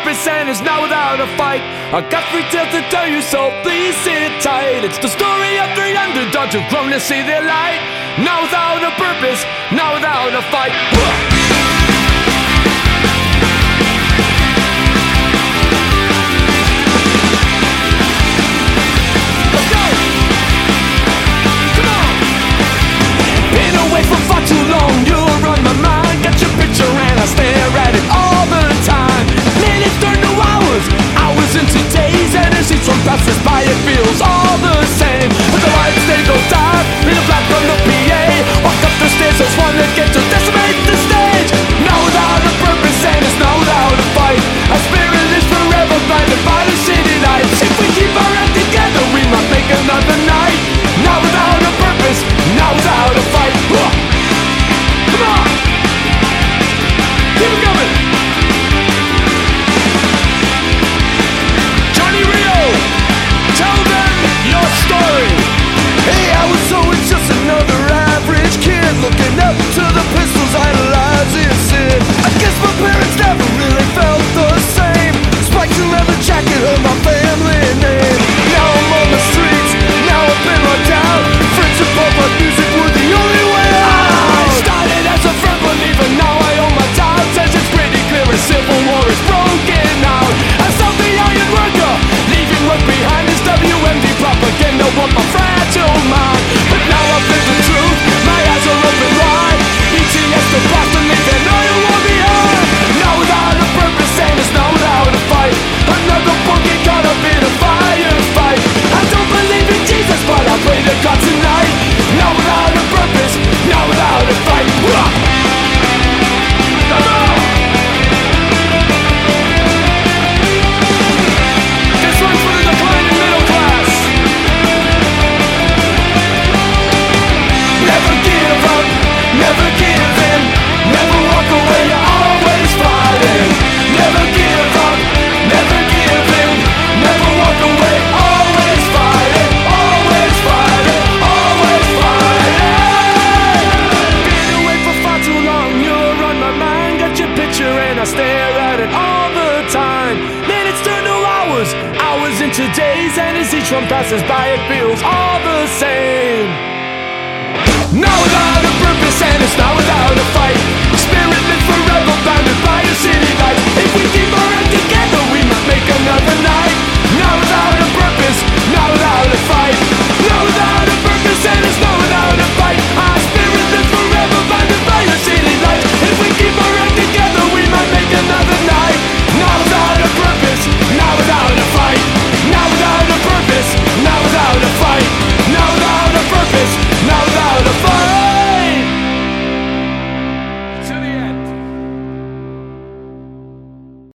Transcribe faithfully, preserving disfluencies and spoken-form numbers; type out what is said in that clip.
purpose and is now without a fight. I got three tales to tell you, so please sit tight. It's the story of three underdogs who've grown to see their light. Now without a purpose, now without a fight. Let's go! Come on! Been away for far too long, you're on my mind. Got your picture and I stare at it all the time. Minutes turn to hours, hours into days, and as each one passes by it feels all the same. But the lights they go dark, in the black from the P A. Walk up the stairs as one that gets to decimate the stage. Now without a purpose and it's now without a fight. Our spirit is forever blinded by the city lights. If we keep our act together we might make another night. Now without a purpose, now without a fight. Come on! Keep it going! Johnny Rio, tell them your story. Hey, I was always just another average kid, looking up to the pistols, idolizing Sid. I guess my parents never really felt the same. Spikes and leather jacket hurt my family name. Now I'm on the streets, now I've been locked out. Friends and pop rock music were the only way out. I started as a firm believer, now I own my doubts. As it's pretty clear a civil war is broken out. I saw the iron worker, leaving work behind. This W M D propaganda want my fragile mind. But now I've lived the truth, my eyes are open wide. E T S the Boston, leave an oil war behind. Now without a purpose and it's now without a fight. Another book get caught up in a firefight. I don't believe in Jesus, but I pray to God tonight. Now without a purpose, now without a fight. Come on! This one's for the declining middle class. Never give up, never give in. Never walk away, you're always fighting. Never give up, never give in. Never walk away, always fighting. Always fighting, always fighting. Been away for far too long, you're on my mind. Got your picture and I stare at it all the time. Minutes turn to hours, hours into days, and as each one passes by it feels all the same. Now without a purpose and it's now without a fight. Spirit lives forever bounded by a city